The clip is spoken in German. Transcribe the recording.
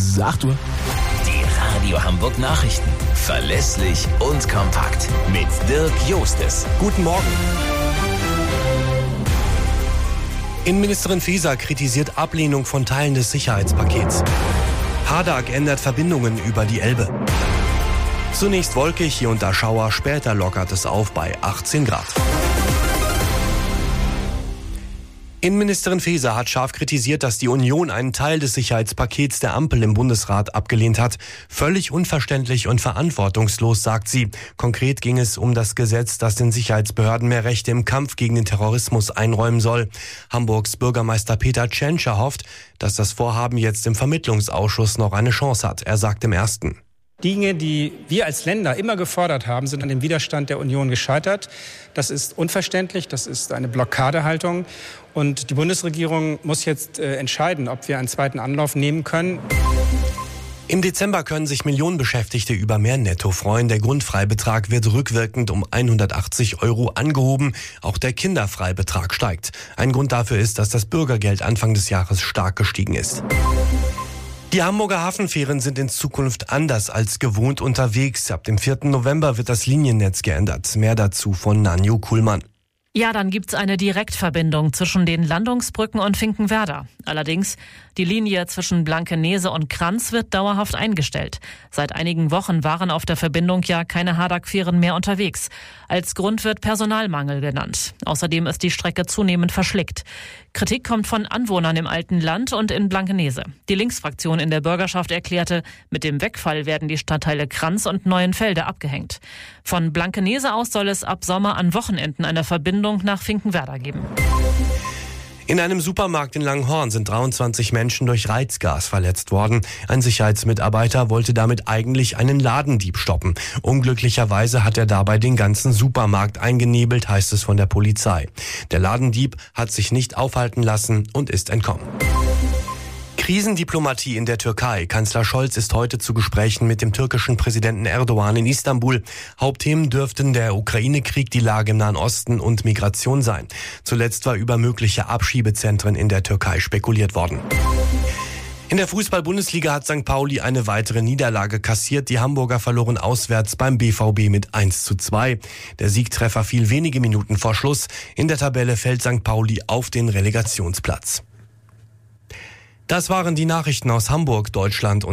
ist 8 Uhr. Die Radio Hamburg Nachrichten. Verlässlich und kompakt. Mit Dirk Jostes. Guten Morgen. Innenministerin Faeser kritisiert Ablehnung von Teilen des Sicherheitspakets. Hadak ändert Verbindungen über die Elbe. Zunächst wolkig, hier und da Schauer, später lockert es auf bei 18 Grad. Innenministerin Faeser hat scharf kritisiert, dass die Union einen Teil des Sicherheitspakets der Ampel im Bundesrat abgelehnt hat. Völlig unverständlich und verantwortungslos, sagt sie. Konkret ging es um das Gesetz, das den Sicherheitsbehörden mehr Rechte im Kampf gegen den Terrorismus einräumen soll. Hamburgs Bürgermeister Peter Tschentscher hofft, dass das Vorhaben jetzt im Vermittlungsausschuss noch eine Chance hat. Er sagt im Ersten: Dinge, die wir als Länder immer gefordert haben, sind an dem Widerstand der Union gescheitert. Das ist unverständlich, das ist eine Blockadehaltung. Und die Bundesregierung muss jetzt entscheiden, ob wir einen zweiten Anlauf nehmen können. Im Dezember können sich Millionen Beschäftigte über mehr Netto freuen. Der Grundfreibetrag wird rückwirkend um 180 € angehoben. Auch der Kinderfreibetrag steigt. Ein Grund dafür ist, dass das Bürgergeld Anfang des Jahres stark gestiegen ist. Die Hamburger Hafenfähren sind in Zukunft anders als gewohnt unterwegs. Ab dem 4. November wird das Liniennetz geändert. Mehr dazu von Nanju Kuhlmann. Ja, dann gibt's eine Direktverbindung zwischen den Landungsbrücken und Finkenwerder. Allerdings, die Linie zwischen Blankenese und Kranz wird dauerhaft eingestellt. Seit einigen Wochen waren auf der Verbindung ja keine Hadak-Fähren mehr unterwegs. Als Grund wird Personalmangel genannt. Außerdem ist die Strecke zunehmend verschlickt. Kritik kommt von Anwohnern im alten Land und in Blankenese. Die Linksfraktion in der Bürgerschaft erklärte, mit dem Wegfall werden die Stadtteile Kranz und Neuenfelde abgehängt. Von Blankenese aus soll es ab Sommer an Wochenenden eine Verbindung nach Finkenwerder geben. In einem Supermarkt in Langenhorn sind 23 Menschen durch Reizgas verletzt worden. Ein Sicherheitsmitarbeiter wollte damit eigentlich einen Ladendieb stoppen. Unglücklicherweise hat er dabei den ganzen Supermarkt eingenebelt, heißt es von der Polizei. Der Ladendieb hat sich nicht aufhalten lassen und ist entkommen. Krisendiplomatie in der Türkei. Kanzler Scholz ist heute zu Gesprächen mit dem türkischen Präsidenten Erdogan in Istanbul. Hauptthemen dürften der Ukraine-Krieg, die Lage im Nahen Osten und Migration sein. Zuletzt war über mögliche Abschiebezentren in der Türkei spekuliert worden. In der Fußball-Bundesliga hat St. Pauli eine weitere Niederlage kassiert. Die Hamburger verloren auswärts beim BVB mit 1:2. Der Siegtreffer fiel wenige Minuten vor Schluss. In der Tabelle fällt St. Pauli auf den Relegationsplatz. Das waren die Nachrichten aus Hamburg, Deutschland und